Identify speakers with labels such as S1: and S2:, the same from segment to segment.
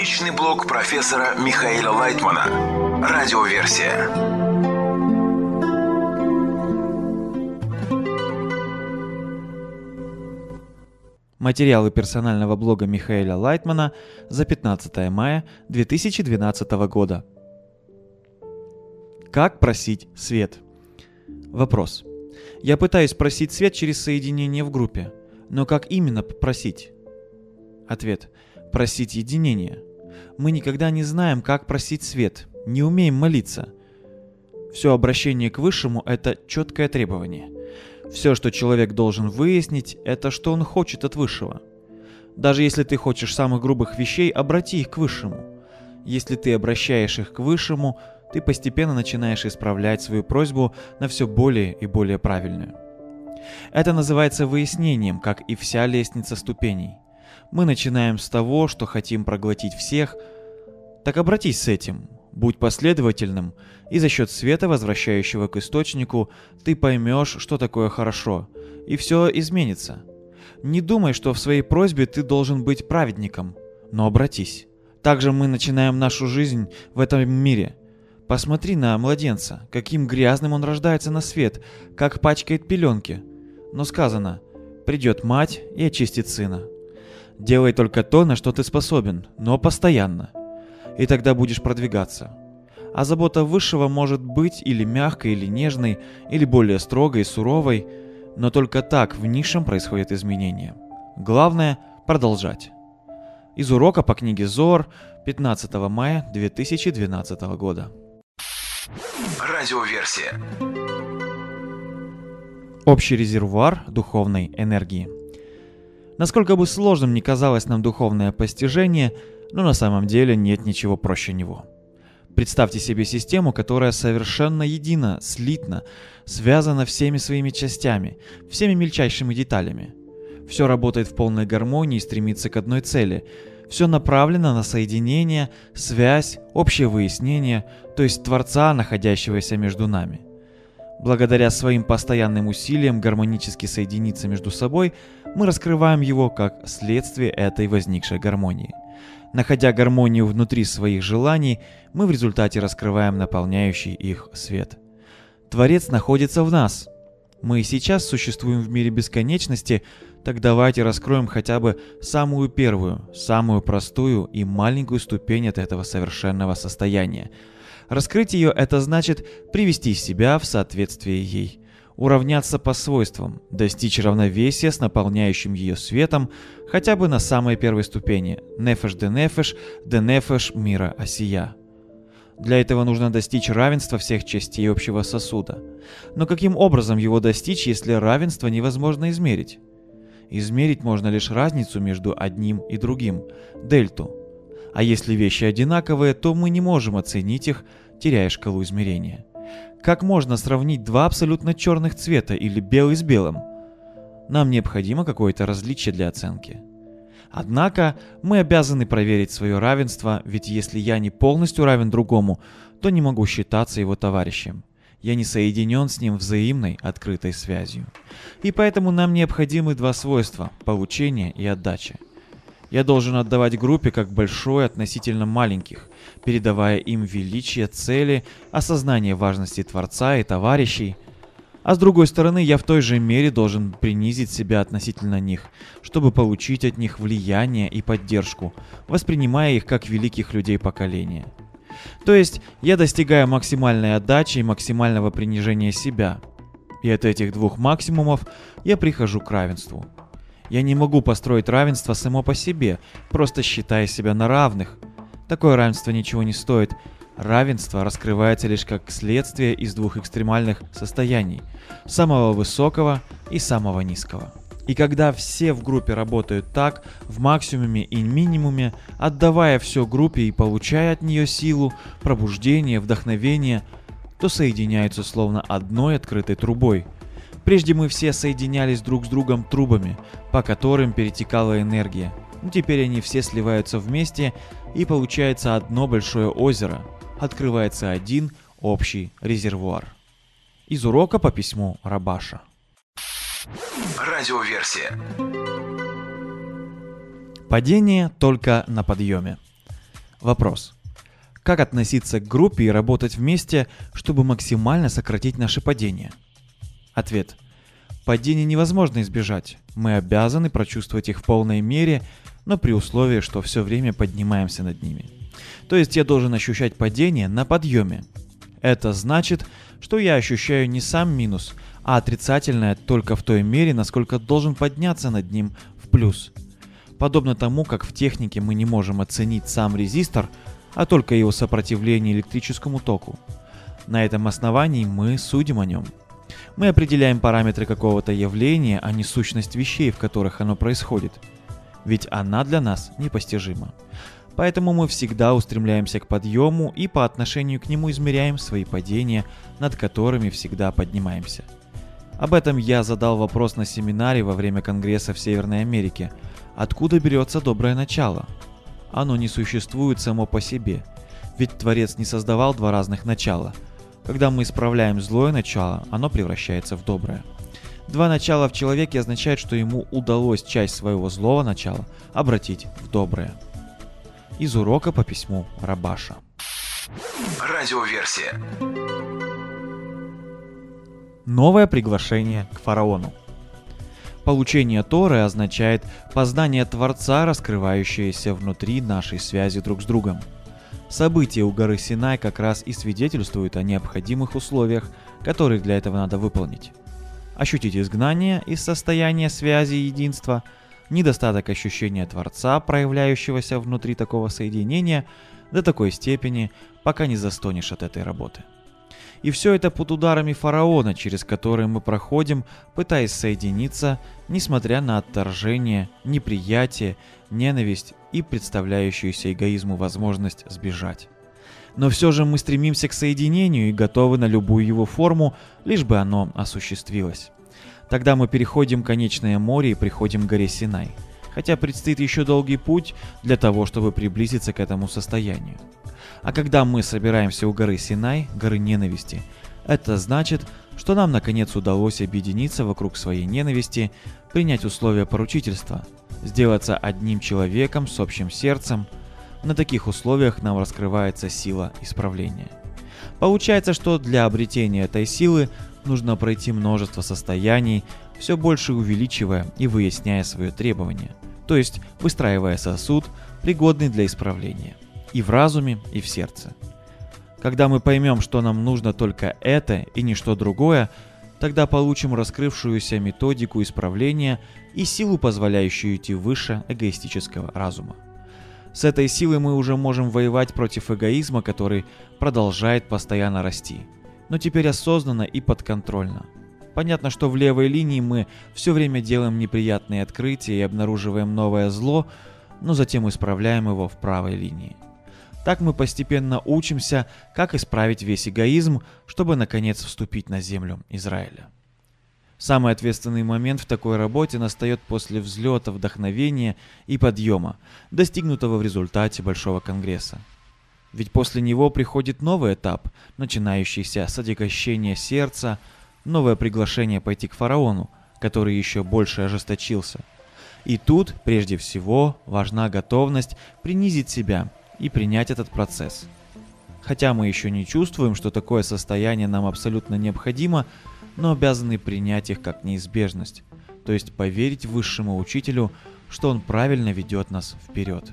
S1: Личный блог профессора Михаила Лайтмана. Радиоверсия.
S2: Материалы персонального блога Михаила Лайтмана за 15 мая 2012 года. Как просить свет? Вопрос. Я пытаюсь просить свет через соединение в группе, но как именно просить? Ответ. Просить единение. Мы никогда не знаем, как просить свет, не умеем молиться. Все обращение к Высшему – это четкое требование. Все, что человек должен выяснить, это что он хочет от Высшего. Даже если ты хочешь самых грубых вещей, обрати их к Высшему. Если ты обращаешь их к Высшему, ты постепенно начинаешь исправлять свою просьбу на все более и более правильную. Это называется выяснением, как и вся лестница ступеней. Мы начинаем с того, что хотим проглотить всех. Так обратись с этим, будь последовательным, и за счет света, возвращающего к источнику, ты поймешь, что такое хорошо, и все изменится. Не думай, что в своей просьбе ты должен быть праведником, но обратись. Также мы начинаем нашу жизнь в этом мире. Посмотри на младенца, каким грязным он рождается на свет, как пачкает пеленки. Но сказано: «Придет мать и очистит сына». Делай только то, на что ты способен, но постоянно. И тогда будешь продвигаться. А забота Высшего может быть или мягкой, или нежной, или более строгой, суровой, но только так в низшем происходят изменения. Главное – продолжать. Из урока по книге Зоар 15 мая 2012 года.
S1: Радиоверсия.
S2: Общий резервуар духовной энергии. Насколько бы сложным ни казалось нам духовное постижение, но на самом деле нет ничего проще него. Представьте себе систему, которая совершенно едина, слитна, связана всеми своими частями, всеми мельчайшими деталями. Все работает в полной гармонии и стремится к одной цели. Все направлено на соединение, связь, общее выяснение, то есть Творца, находящегося между нами. Благодаря своим постоянным усилиям гармонически соединиться между собой, мы раскрываем его как следствие этой возникшей гармонии. Находя гармонию внутри своих желаний, мы в результате раскрываем наполняющий их свет. Творец находится в нас. Мы и сейчас существуем в мире бесконечности, так давайте раскроем хотя бы самую первую, самую простую и маленькую ступень от этого совершенного состояния. Раскрыть ее – это значит привести себя в соответствие ей, уравняться по свойствам, достичь равновесия с наполняющим ее светом хотя бы на самой первой ступени – нефеш де нефеш мира осия. Для этого нужно достичь равенства всех частей общего сосуда. Но каким образом его достичь, если равенство невозможно измерить? Измерить можно лишь разницу между одним и другим – дельту. А если вещи одинаковые, то мы не можем оценить их, теряя шкалу измерения. Как можно сравнить два абсолютно черных цвета или белый с белым? Нам необходимо какое-то различие для оценки. Однако мы обязаны проверить свое равенство, ведь если я не полностью равен другому, то не могу считаться его товарищем. Я не соединен с ним взаимной открытой связью. И поэтому нам необходимы два свойства – получение и отдача. Я должен отдавать группе как большой относительно маленьких, передавая им величие цели, осознание важности Творца и товарищей. А с другой стороны, я в той же мере должен принизить себя относительно них, чтобы получить от них влияние и поддержку, воспринимая их как великих людей поколения. То есть я достигаю максимальной отдачи и максимального принижения себя. И от этих двух максимумов я прихожу к равенству. Я не могу построить равенство само по себе, просто считая себя на равных. Такое равенство ничего не стоит. Равенство раскрывается лишь как следствие из двух экстремальных состояний – самого высокого и самого низкого. И когда все в группе работают так, в максимуме и минимуме, отдавая все группе и получая от нее силу, пробуждение, вдохновение, то соединяются словно одной открытой трубой. Прежде мы все соединялись друг с другом трубами, по которым перетекала энергия. Но теперь они все сливаются вместе, и получается одно большое озеро. Открывается один общий резервуар. Из урока по письму Рабаша.
S1: Радиоверсия.
S2: Падение только на подъеме. Вопрос. Как относиться к группе и работать вместе, чтобы максимально сократить наше падение? Ответ. Падений невозможно избежать. Мы обязаны прочувствовать их в полной мере, но при условии, что все время поднимаемся над ними. То есть я должен ощущать падение на подъеме. Это значит, что я ощущаю не сам минус, а отрицательное только в той мере, насколько должен подняться над ним в плюс. Подобно тому, как в технике мы не можем оценить сам резистор, а только его сопротивление электрическому току. На этом основании мы судим о нем. Мы определяем параметры какого-то явления, а не сущность вещей, в которых оно происходит. Ведь она для нас непостижима. Поэтому мы всегда устремляемся к подъему и по отношению к нему измеряем свои падения, над которыми всегда поднимаемся. Об этом я задал вопрос на семинаре во время Конгресса в Северной Америке. Откуда берется доброе начало? Оно не существует само по себе, ведь Творец не создавал два разных начала. Когда мы исправляем злое начало, оно превращается в доброе. Два начала в человеке означает, что ему удалось часть своего злого начала обратить в доброе. Из урока по письму Рабаша.
S1: Радиоверсия.
S2: Новое приглашение к фараону. Получение Торы означает познание Творца, раскрывающееся внутри нашей связи друг с другом. События у горы Синай как раз и свидетельствуют о необходимых условиях, которые для этого надо выполнить. Ощутить изгнание из состояния связи и единства, недостаток ощущения Творца, проявляющегося внутри такого соединения, до такой степени, пока не застонешь от этой работы. И все это под ударами фараона, через которые мы проходим, пытаясь соединиться, несмотря на отторжение, неприятие, ненависть и представляющуюся эгоизму возможность сбежать. Но все же мы стремимся к соединению и готовы на любую его форму, лишь бы оно осуществилось. Тогда мы переходим конечное море и приходим к горе Синай, хотя предстоит еще долгий путь для того, чтобы приблизиться к этому состоянию. А когда мы собираемся у горы Синай, горы ненависти, это значит, что нам наконец удалось объединиться вокруг своей ненависти, принять условия поручительства, сделаться одним человеком с общим сердцем. На таких условиях нам раскрывается сила исправления. Получается, что для обретения этой силы нужно пройти множество состояний, все больше увеличивая и выясняя свое требование, то есть выстраивая сосуд, пригодный для исправления, и в разуме, и в сердце. Когда мы поймем, что нам нужно только это и ничто другое, тогда получим раскрывшуюся методику исправления и силу, позволяющую идти выше эгоистического разума. С этой силой мы уже можем воевать против эгоизма, который продолжает постоянно расти, но теперь осознанно и подконтрольно. Понятно, что в левой линии мы все время делаем неприятные открытия и обнаруживаем новое зло, но затем исправляем его в правой линии. Так мы постепенно учимся, как исправить весь эгоизм, чтобы наконец вступить на землю Израиля. Самый ответственный момент в такой работе настает после взлета вдохновения и подъема, достигнутого в результате Большого Конгресса. Ведь после него приходит новый этап, начинающийся с отягощения сердца, новое приглашение пойти к фараону, который еще больше ожесточился. И тут, прежде всего, важна готовность принизить себя и принять этот процесс. Хотя мы еще не чувствуем, что такое состояние нам абсолютно необходимо, но обязаны принять их как неизбежность, то есть поверить высшему учителю, что он правильно ведет нас вперед.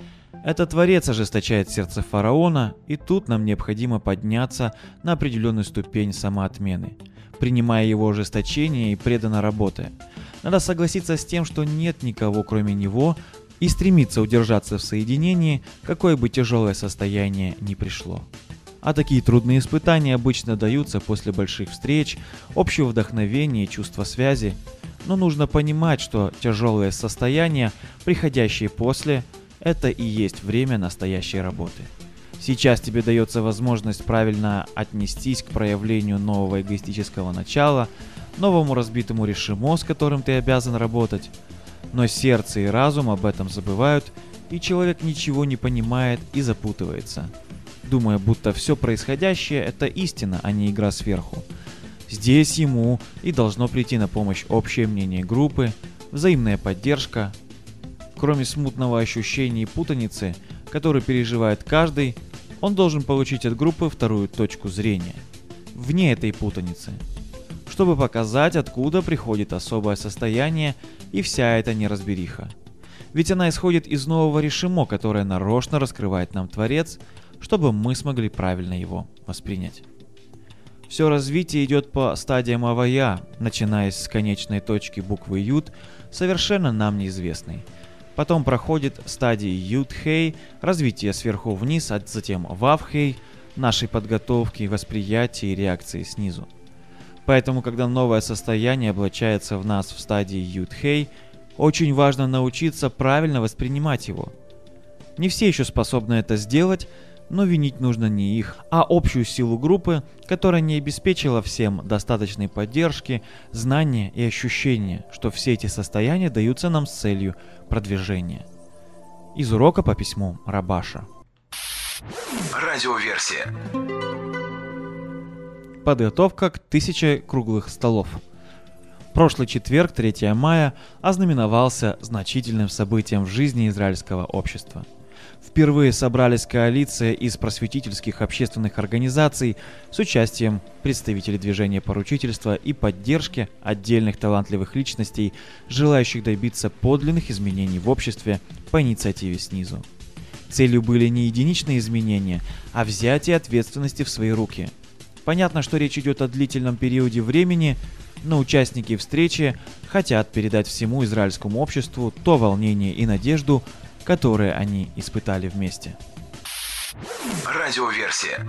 S2: Это Творец ожесточает сердце фараона, и тут нам необходимо подняться на определенную ступень самоотмены, принимая его ожесточение и преданно работая. Надо согласиться с тем, что нет никого кроме него, и стремиться удержаться в соединении, какое бы тяжелое состояние ни пришло. А такие трудные испытания обычно даются после больших встреч, общего вдохновения и чувства связи. Но нужно понимать, что тяжелые состояния, приходящие после, это и есть время настоящей работы. Сейчас тебе дается возможность правильно отнестись к проявлению нового эгоистического начала, новому разбитому решимо, с которым ты обязан работать. Но сердце и разум об этом забывают, и человек ничего не понимает и запутывается, думая, будто все происходящее – это истина, а не игра сверху. Здесь ему и должно прийти на помощь общее мнение группы, взаимная поддержка, кроме смутного ощущения и путаницы, который переживает каждый, он должен получить от группы вторую точку зрения, вне этой путаницы, чтобы показать, откуда приходит особое состояние и вся эта неразбериха. Ведь она исходит из нового решимо, которое нарочно раскрывает нам Творец, чтобы мы смогли правильно его воспринять. Все развитие идет по стадиям авая, начиная с конечной точки буквы Юд, совершенно нам неизвестной. Потом проходит стадии Юд-Хей, развитие сверху вниз, а затем Вав-Хей, нашей подготовки, восприятия и реакции снизу. Поэтому, когда новое состояние облачается в нас в стадии Юд-Хей, очень важно научиться правильно воспринимать его. Не все еще способны это сделать, но винить нужно не их, а общую силу группы, которая не обеспечила всем достаточной поддержки, знания и ощущения, что все эти состояния даются нам с целью продвижения. Из урока по письму Рабаша.
S1: Радиоверсия.
S2: Подготовка к 1000 круглых столов. Прошлый четверг, 3 мая, ознаменовался значительным событием в жизни израильского общества. Впервые собрались коалиция из просветительских общественных организаций с участием представителей движения поручительства и поддержки отдельных талантливых личностей, желающих добиться подлинных изменений в обществе по инициативе снизу. Целью были не единичные изменения, а взятие ответственности в свои руки. Понятно, что речь идет о длительном периоде времени, но участники встречи хотят передать всему израильскому обществу то волнение и надежду, которые они испытали вместе.
S1: Радиоверсия.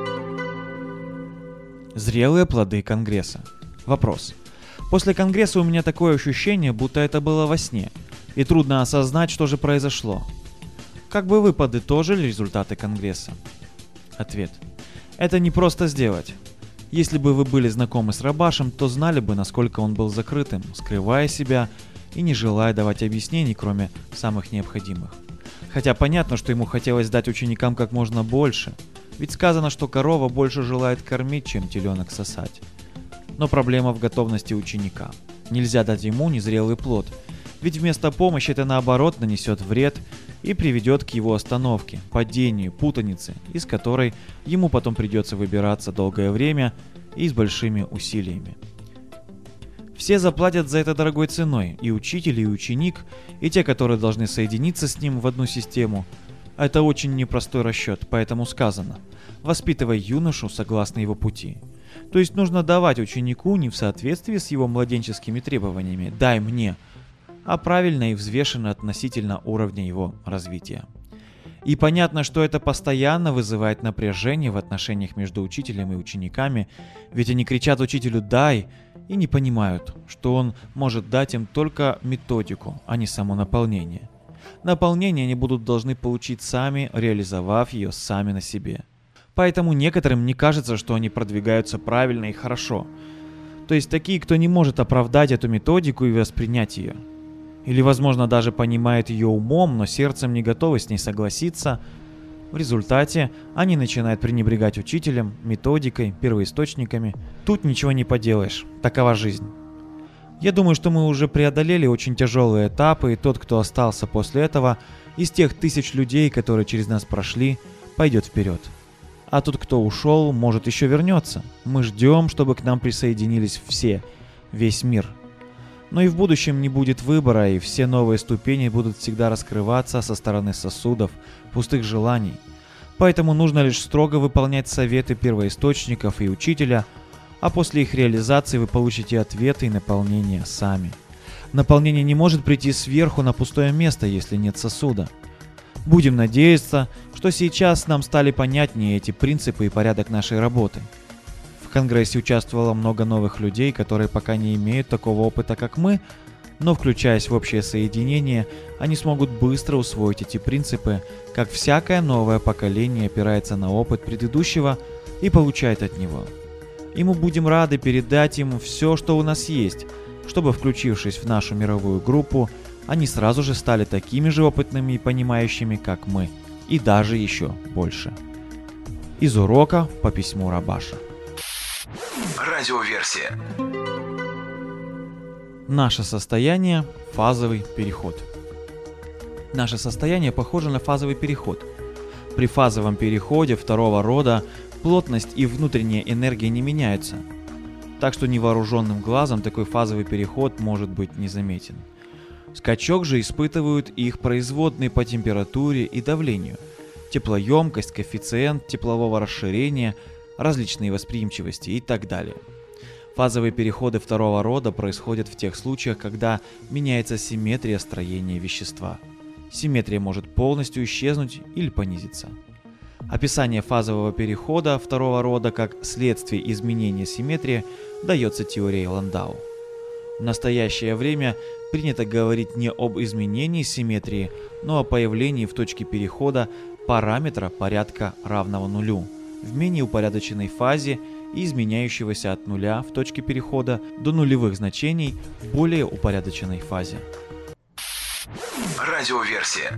S2: Зрелые плоды Конгресса. Вопрос. После Конгресса у меня такое ощущение, будто это было во сне, и трудно осознать, что же произошло. Как бы вы подытожили результаты Конгресса? Ответ. Это не просто сделать. Если бы вы были знакомы с Рабашем, то знали бы, насколько он был закрытым, скрывая себя и не желая давать объяснений, кроме самых необходимых. Хотя понятно, что ему хотелось дать ученикам как можно больше, ведь сказано, что корова больше желает кормить, чем теленок сосать. Но проблема в готовности ученика. Нельзя дать ему незрелый плод, ведь вместо помощи это наоборот нанесет вред и приведет к его остановке, падению, путанице, из которой ему потом придется выбираться долгое время и с большими усилиями. Все заплатят за это дорогой ценой, и учитель, и ученик, и те, которые должны соединиться с ним в одну систему. Это очень непростой расчет, поэтому сказано: «Воспитывай юношу согласно его пути». То есть нужно давать ученику не в соответствии с его младенческими требованиями «дай мне», а правильно и взвешенно относительно уровня его развития. И понятно, что это постоянно вызывает напряжение в отношениях между учителем и учениками, ведь они кричат учителю «дай» и не понимают, что он может дать им только методику, а не само наполнение. Наполнение они будут должны получить сами, реализовав ее сами на себе. Поэтому некоторым не кажется, что они продвигаются правильно и хорошо. То есть такие, кто не может оправдать эту методику и воспринять ее. Или, возможно, даже понимает ее умом, но сердцем не готовы с ней согласиться. В результате они начинают пренебрегать учителем, методикой, первоисточниками. Тут ничего не поделаешь, такова жизнь. Я думаю, что мы уже преодолели очень тяжелые этапы, и тот, кто остался после этого, из тех тысяч людей, которые через нас прошли, пойдет вперед. А тот, кто ушел, может еще вернется. Мы ждем, чтобы к нам присоединились все, весь мир. Но и в будущем не будет выбора, и все новые ступени будут всегда раскрываться со стороны сосудов, пустых желаний. Поэтому нужно лишь строго выполнять советы первоисточников и учителя, а после их реализации вы получите ответы и наполнение сами. Наполнение не может прийти сверху на пустое место, если нет сосуда. Будем надеяться, что сейчас нам стали понятнее эти принципы и порядок нашей работы. В Конгрессе участвовало много новых людей, которые пока не имеют такого опыта, как мы, но, включаясь в общее соединение, они смогут быстро усвоить эти принципы, как всякое новое поколение опирается на опыт предыдущего и получает от него. И мы будем рады передать им все, что у нас есть, чтобы, включившись в нашу мировую группу, они сразу же стали такими же опытными и понимающими, как мы, и даже еще больше. Из урока по письму Рабаша.
S1: Радиоверсия.
S2: Наше состояние – фазовый переход. Наше состояние похоже на фазовый переход. При фазовом переходе второго рода плотность и внутренняя энергия не меняются, так что невооруженным глазом такой фазовый переход может быть незаметен. Скачок же испытывают их производные по температуре и давлению, теплоемкость, коэффициент теплового расширения, различные восприимчивости и так далее. Фазовые переходы второго рода происходят в тех случаях, когда меняется симметрия строения вещества. Симметрия может полностью исчезнуть или понизиться. Описание фазового перехода второго рода как следствие изменения симметрии дается теорией Ландау. В настоящее время принято говорить не об изменении симметрии, но о появлении в точке перехода параметра порядка равного нулю в менее упорядоченной фазе и изменяющегося от нуля в точке перехода до нулевых значений в более упорядоченной фазе.
S1: Радиоверсия.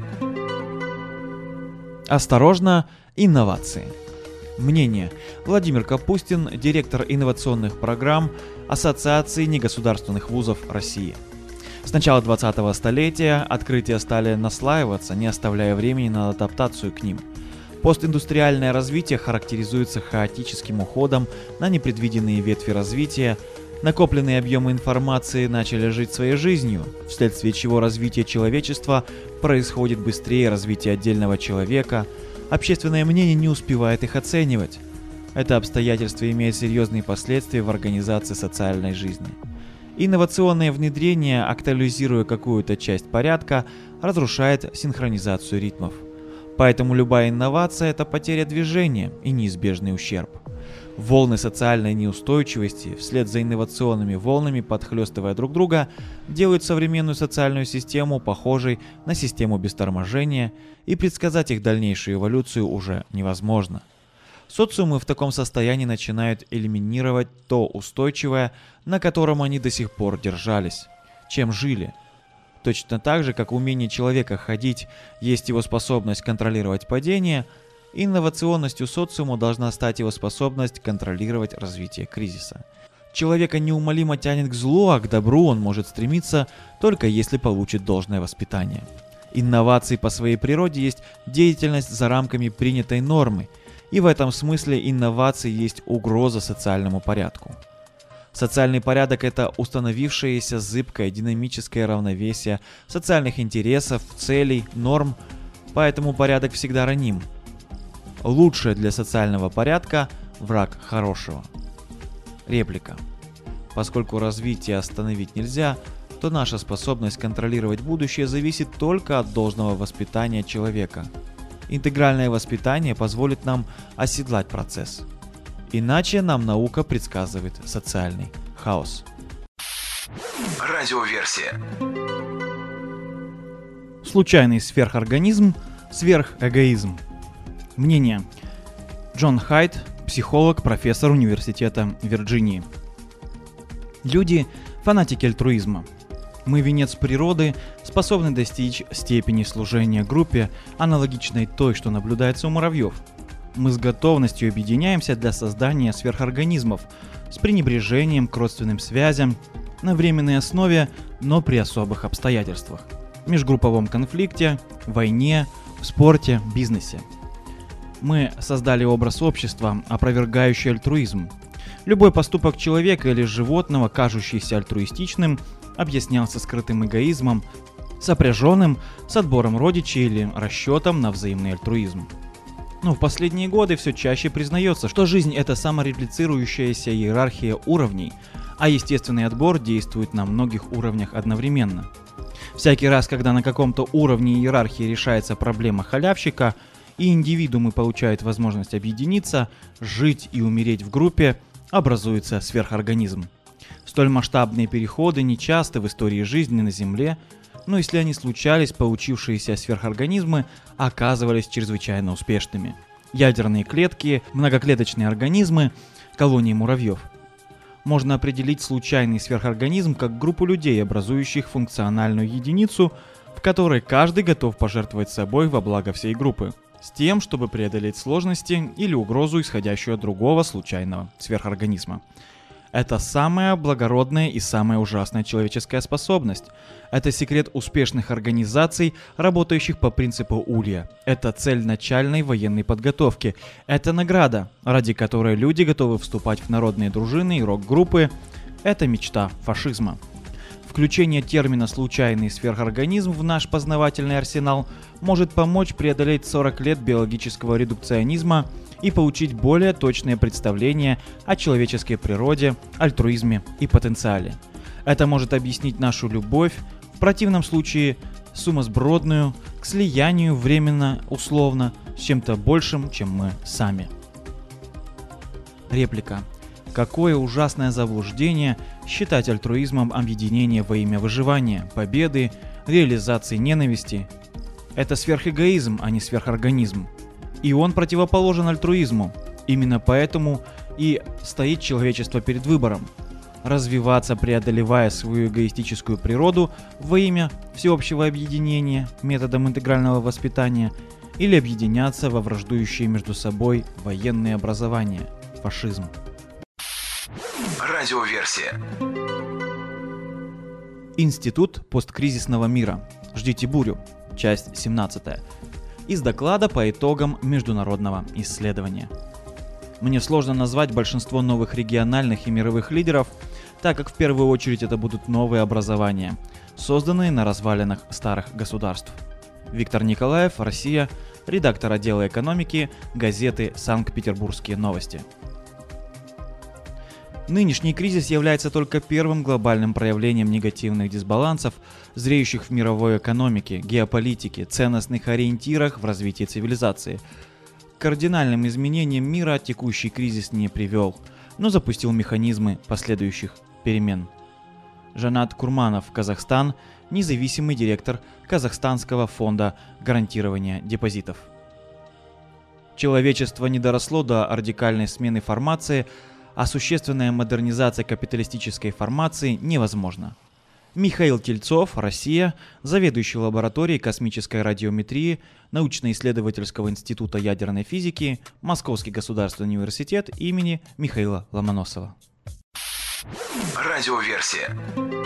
S2: Осторожно, инновации. Мнение. Владимир Капустин, директор инновационных программ Ассоциации негосударственных вузов России. С начала 20-го столетия открытия стали наслаиваться, не оставляя времени на адаптацию к ним. Постиндустриальное развитие характеризуется хаотическим уходом на непредвиденные ветви развития, накопленные объемы информации начали жить своей жизнью, вследствие чего развитие человечества происходит быстрее развития отдельного человека, общественное мнение не успевает их оценивать. Это обстоятельство имеет серьезные последствия в организации социальной жизни. Инновационное внедрение, актуализируя какую-то часть порядка, разрушает синхронизацию ритмов. Поэтому любая инновация – это потеря движения и неизбежный ущерб. Волны социальной неустойчивости, вслед за инновационными волнами подхлестывая друг друга, делают современную социальную систему похожей на систему без торможения, и предсказать их дальнейшую эволюцию уже невозможно. Социумы в таком состоянии начинают элиминировать то устойчивое, на котором они до сих пор держались, чем жили. Точно так же, как умение человека ходить есть его способность контролировать падение, инновационностью социума должна стать его способность контролировать развитие кризиса. Человека неумолимо тянет к злу, а к добру он может стремиться только если получит должное воспитание. Инновации по своей природе есть деятельность за рамками принятой нормы, и в этом смысле инновации есть угроза социальному порядку. Социальный порядок – это установившееся зыбкое динамическое равновесие социальных интересов, целей, норм, поэтому порядок всегда раним. Лучшее для социального порядка – враг хорошего. Реплика. Поскольку развитие остановить нельзя, то наша способность контролировать будущее зависит только от должного воспитания человека. Интегральное воспитание позволит нам оседлать процесс. Иначе нам наука предсказывает социальный хаос.
S1: Радиоверсия.
S3: Случайный сверхорганизм, сверхэгоизм. Мнение. Джон Хайд, психолог, профессор университета Вирджинии. Люди – фанатики альтруизма. Мы венец природы, способны достичь степени служения группе, аналогичной той, что наблюдается у муравьев. Мы с готовностью объединяемся для создания сверхорганизмов с пренебрежением к родственным связям на временной основе, но при особых обстоятельствах. В межгрупповом конфликте, войне, в спорте, бизнесе. Мы создали образ общества, опровергающий альтруизм. Любой поступок человека или животного, кажущийся альтруистичным, объяснялся скрытым эгоизмом, сопряженным с отбором родичей или расчетом на взаимный альтруизм. Но в последние годы все чаще признается, что жизнь – это самореплицирующаяся иерархия уровней, а естественный отбор действует на многих уровнях одновременно. Всякий раз, когда на каком-то уровне иерархии решается проблема халявщика, и индивидуумы получают возможность объединиться, жить и умереть в группе, образуется сверхорганизм. Столь масштабные переходы нечасты в истории жизни на Земле, но если они случались, получившиеся сверхорганизмы оказывались чрезвычайно успешными. Ядерные клетки, многоклеточные организмы, колонии муравьев. Можно определить случайный сверхорганизм как группу людей, образующих функциональную единицу, в которой каждый готов пожертвовать собой во благо всей группы, с тем, чтобы преодолеть сложности или угрозу, исходящую от другого случайного сверхорганизма. Это самая благородная и самая ужасная человеческая способность. Это секрет успешных организаций, работающих по принципу Улья. Это цель начальной военной подготовки. Это награда, ради которой люди готовы вступать в народные дружины и рок-группы. Это мечта фашизма. Включение термина «случайный сверхорганизм» в наш познавательный арсенал может помочь преодолеть 40 лет биологического редукционизма и получить более точное представление о человеческой природе, альтруизме и потенциале. Это может объяснить нашу любовь, в противном случае сумасбродную, к слиянию временно, условно, с чем-то большим, чем мы сами. Реплика. Какое ужасное заблуждение считать альтруизмом объединение во имя выживания, победы, реализации ненависти. Это сверхэгоизм, а не сверхорганизм. И он противоположен альтруизму. Именно поэтому и стоит человечество перед выбором. Развиваться, преодолевая свою эгоистическую природу во имя всеобщего объединения методом интегрального воспитания, или объединяться во враждующие между собой военные образования, фашизм.
S1: Радиоверсия.
S3: Институт посткризисного мира. Ждите бурю. Часть 17. Из доклада по итогам международного исследования. Мне сложно назвать большинство новых региональных и мировых лидеров, так как в первую очередь это будут новые образования, созданные на развалинах старых государств. Виктор Николаев, Россия, редактор отдела экономики газеты «Санкт-Петербургские новости». Нынешний кризис является только первым глобальным проявлением негативных дисбалансов, зреющих в мировой экономике, геополитике, ценностных ориентирах в развитии цивилизации. К кардинальным изменениям мира текущий кризис не привел, но запустил механизмы последующих перемен. Жанат Курманов, Казахстан, независимый директор Казахстанского фонда гарантирования депозитов. Человечество не доросло до радикальной смены формации, а существенная модернизация капиталистической формации невозможна. Михаил Тельцов, Россия, заведующий лабораторией космической радиометрии Научно-исследовательского института ядерной физики, Московский государственный университет имени Михаила Ломоносова.
S1: Радиоверсия.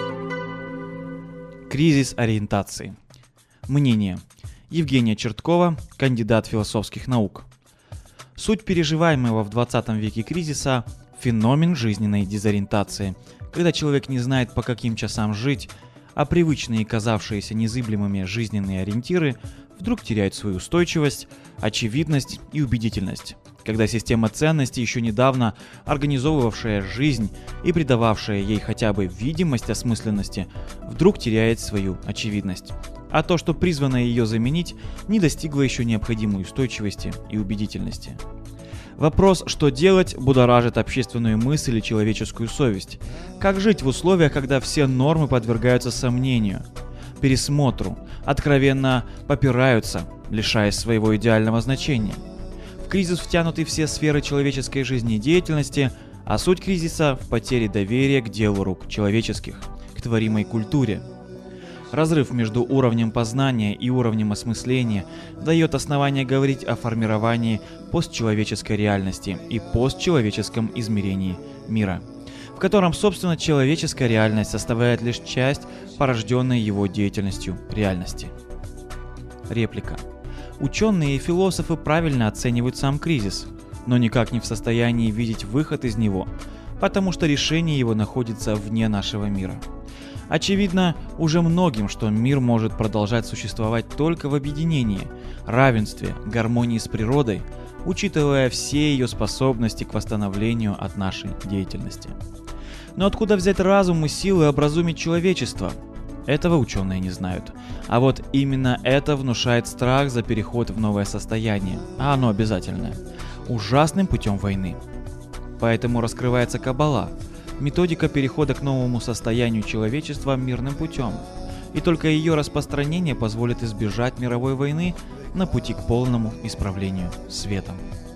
S3: Кризис ориентации. Мнение. Евгения Черткова, кандидат философских наук. Суть переживаемого в 20 веке кризиса – феномен жизненной дезориентации, когда человек не знает, по каким часам жить, а привычные и казавшиеся незыблемыми жизненные ориентиры вдруг теряют свою устойчивость, очевидность и убедительность, когда система ценностей, еще недавно организовывавшая жизнь и придававшая ей хотя бы видимость осмысленности, вдруг теряет свою очевидность. А то, что призвано ее заменить, не достигло еще необходимой устойчивости и убедительности. Вопрос, что делать, будоражит общественную мысль и человеческую совесть. Как жить в условиях, когда все нормы подвергаются сомнению, пересмотру, откровенно попираются, лишаясь своего идеального значения? В кризис втянуты все сферы человеческой жизнедеятельности, а суть кризиса в потере доверия к делу рук человеческих, к творимой культуре. Разрыв между уровнем познания и уровнем осмысления дает основание говорить о формировании постчеловеческой реальности и постчеловеческом измерении мира, в котором, собственно, человеческая реальность составляет лишь часть порожденной его деятельностью реальности. Реплика. Ученые и философы правильно оценивают сам кризис, но никак не в состоянии видеть выход из него, потому что решение его находится вне нашего мира. Очевидно уже многим, что мир может продолжать существовать только в объединении, равенстве, гармонии с природой, учитывая все ее способности к восстановлению от нашей деятельности. Но откуда взять разум и силы образумить человечество? Этого ученые не знают. А вот именно это внушает страх за переход в новое состояние, а оно обязательное, ужасным путем войны. Поэтому раскрывается Каббала, методика перехода к новому состоянию человечества мирным путем. И только ее распространение позволит избежать мировой войны на пути к полному исправлению светом.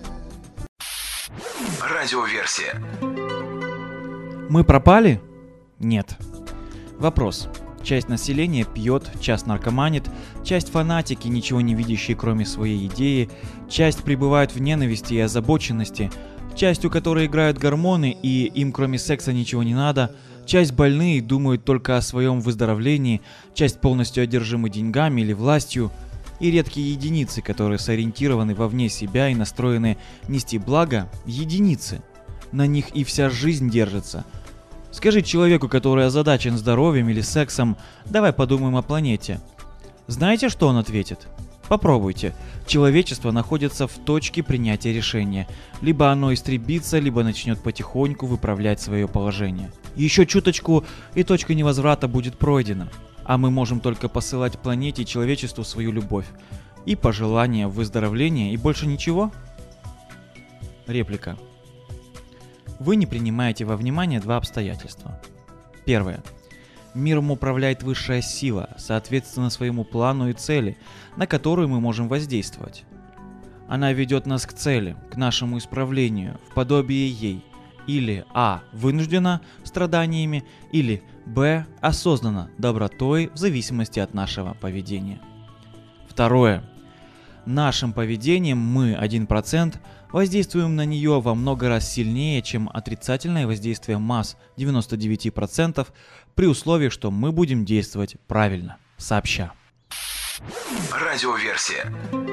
S1: Радиоверсия.
S3: Мы пропали? Нет. Вопрос. Часть населения пьет, часть наркоманит, часть фанатики, ничего не видящие кроме своей идеи, часть пребывает в ненависти и озабоченности, часть, у которой играют гормоны и им кроме секса ничего не надо, часть больные думают только о своем выздоровлении, часть полностью одержимы деньгами или властью, и редкие единицы, которые сориентированы вовне себя и настроены нести благо, единицы. На них и вся жизнь держится. Скажи человеку, который озадачен здоровьем или сексом, давай подумаем о планете. Знаете, что он ответит? Попробуйте. Человечество находится в точке принятия решения. Либо оно истребится, либо начнет потихоньку выправлять свое положение. Еще чуточку, и точка невозврата будет пройдена. А мы можем только посылать планете и человечеству свою любовь. И пожелания выздоровления, и больше ничего? Реплика. Вы не принимаете во внимание два обстоятельства. Первое. Миром управляет высшая сила, соответственно своему плану и цели, на которую мы можем воздействовать. Она ведет нас к цели, к нашему исправлению, в подобие ей. Или а. вынуждена страданиями, или б. осознанно добротой в зависимости от нашего поведения. Второе. Нашим поведением мы, 1%, воздействуем на нее во много раз сильнее, чем отрицательное воздействие масс 99%, при условии, что мы будем действовать правильно, сообща.
S1: Радиоверсия.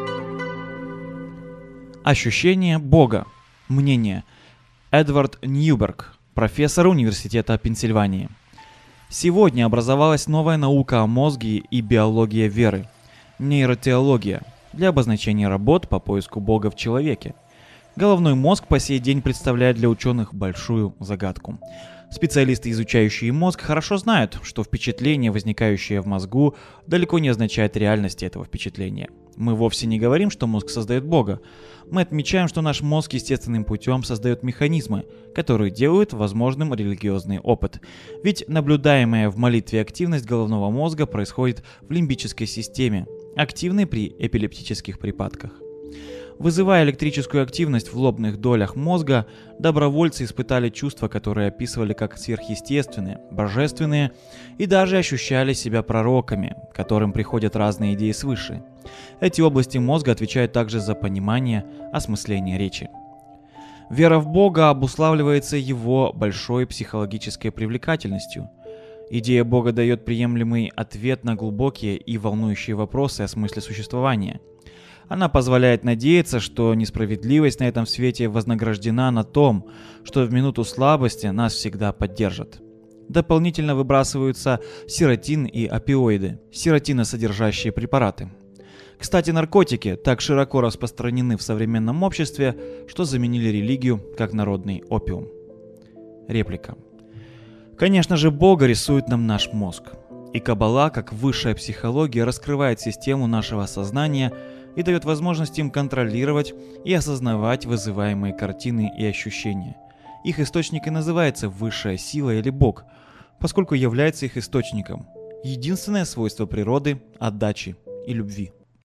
S3: Ощущение Бога. Мнение. Эдвард Ньюберг, профессор Университета Пенсильвании. Сегодня образовалась новая наука о мозге и биологии веры – нейротеология, для обозначения работ по поиску Бога в человеке. Головной мозг по сей день представляет для ученых большую загадку. Специалисты, изучающие мозг, хорошо знают, что впечатление, возникающее в мозгу, далеко не означает реальности этого впечатления. Мы вовсе не говорим, что мозг создает Бога. Мы отмечаем, что наш мозг естественным путем создает механизмы, которые делают возможным религиозный опыт. Ведь наблюдаемая в молитве активность головного мозга происходит в лимбической системе, активной при эпилептических припадках. Вызывая электрическую активность в лобных долях мозга, добровольцы испытали чувства, которые описывали как сверхъестественные, божественные, и даже ощущали себя пророками, к которым приходят разные идеи свыше. Эти области мозга отвечают также за понимание, осмысление речи. Вера в Бога обуславливается его большой психологической привлекательностью. Идея Бога дает приемлемый ответ на глубокие и волнующие вопросы о смысле существования. Она позволяет надеяться, что несправедливость на этом свете вознаграждена на том, что в минуту слабости нас всегда поддержат. Дополнительно выбрасываются серотин и опиоиды, серотиносодержащие препараты. Кстати, наркотики так широко распространены в современном обществе, что заменили религию как народный опиум. Реплика. Конечно же, Бога рисует нам наш мозг. И Каббала, как высшая психология, раскрывает систему нашего сознания и дает возможность им контролировать и осознавать вызываемые картины и ощущения. Их источник и называется высшая сила или Бог, поскольку является их источником. Единственное свойство природы – отдачи и любви.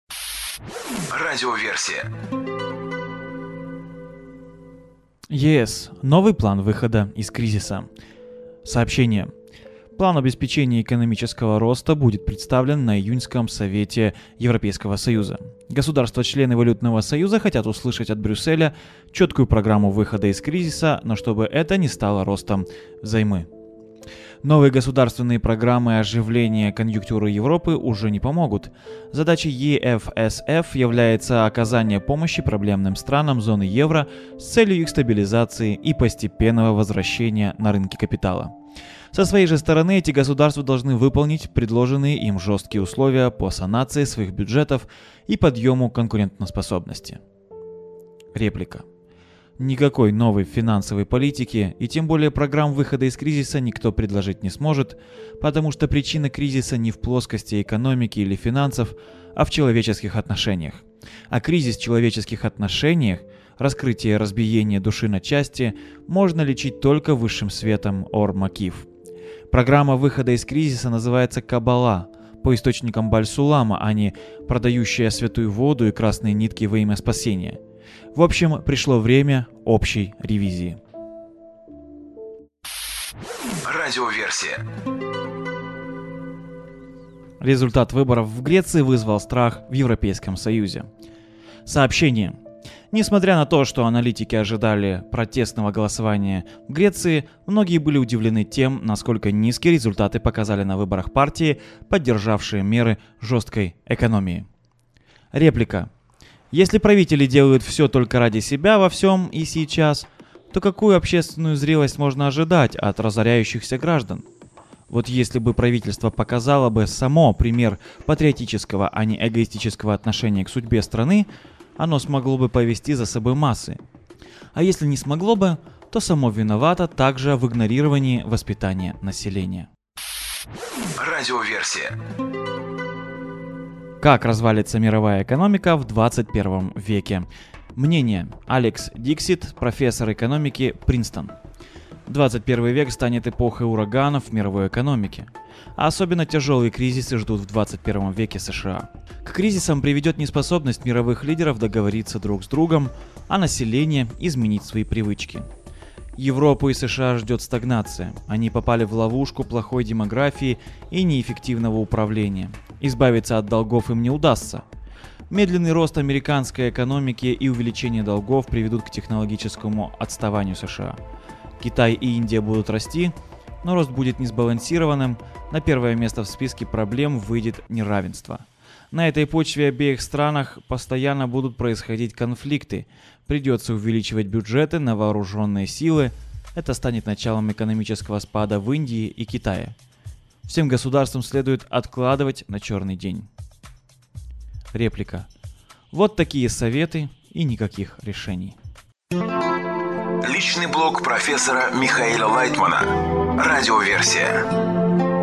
S1: Радиоверсия.
S3: ЕС. Новый план выхода из кризиса. Сообщение. План обеспечения экономического роста будет представлен на июньском совете Европейского Союза. Государства-члены Валютного Союза хотят услышать от Брюсселя четкую программу выхода из кризиса, но чтобы это не стало ростом взаймы. Новые государственные программы оживления конъюнктуры Европы уже не помогут. Задачей ЕФСФ является оказание помощи проблемным странам зоны евро с целью их стабилизации и постепенного возвращения на рынки капитала. Со своей же стороны эти государства должны выполнить предложенные им жесткие условия по санации своих бюджетов и подъему конкурентоспособности. Реплика. Никакой новой финансовой политики и тем более программ выхода из кризиса никто предложить не сможет, потому что причина кризиса не в плоскости экономики или финансов, а в человеческих отношениях. А кризис в человеческих отношениях, раскрытие разбиения души на части, можно лечить только высшим светом Ор-Макиф. Программа выхода из кризиса называется Каббала, по источникам Баль-Сулама, а не продающая святую воду и красные нитки во имя спасения. В общем, пришло время общей ревизии.
S1: Радиоверсия.
S3: Результат выборов в Греции вызвал страх в Европейском Союзе. Сообщение.
S2: Несмотря на то, что аналитики ожидали протестного голосования в Греции, многие были удивлены тем, насколько низкие результаты показали на выборах партии, поддержавшие меры жесткой экономии. Реплика. Если правители делают все только ради себя во всем и сейчас, то какую общественную зрелость можно ожидать от разоряющихся граждан? Вот если бы правительство показало бы само пример патриотического, а не эгоистического отношения к судьбе страны, оно смогло бы повести за собой массы. А если не смогло бы, то само виновато также в игнорировании воспитания населения.
S1: Радиоверсия.
S2: Как развалится мировая экономика в 21 веке? Мнение. Алекс Диксит, профессор экономики, Принстон. 21 век станет эпохой ураганов в мировой экономике. А особенно тяжелые кризисы ждут в 21 веке США. К кризисам приведет неспособность мировых лидеров договориться друг с другом, а население изменить свои привычки. Европу и США ждет стагнация. Они попали в ловушку плохой демографии и неэффективного управления. Избавиться от долгов им не удастся. Медленный рост американской экономики и увеличение долгов приведут к технологическому отставанию США. Китай и Индия будут расти, но рост будет несбалансированным, на первое место в списке проблем выйдет неравенство. На этой почве в обеих странах постоянно будут происходить конфликты, придется увеличивать бюджеты на вооруженные силы, это станет началом экономического спада в Индии и Китае. Всем государствам следует откладывать на черный день. Реплика. Вот такие советы и никаких решений.
S1: Личный блог профессора Михаила Лайтмана. Радиоверсия.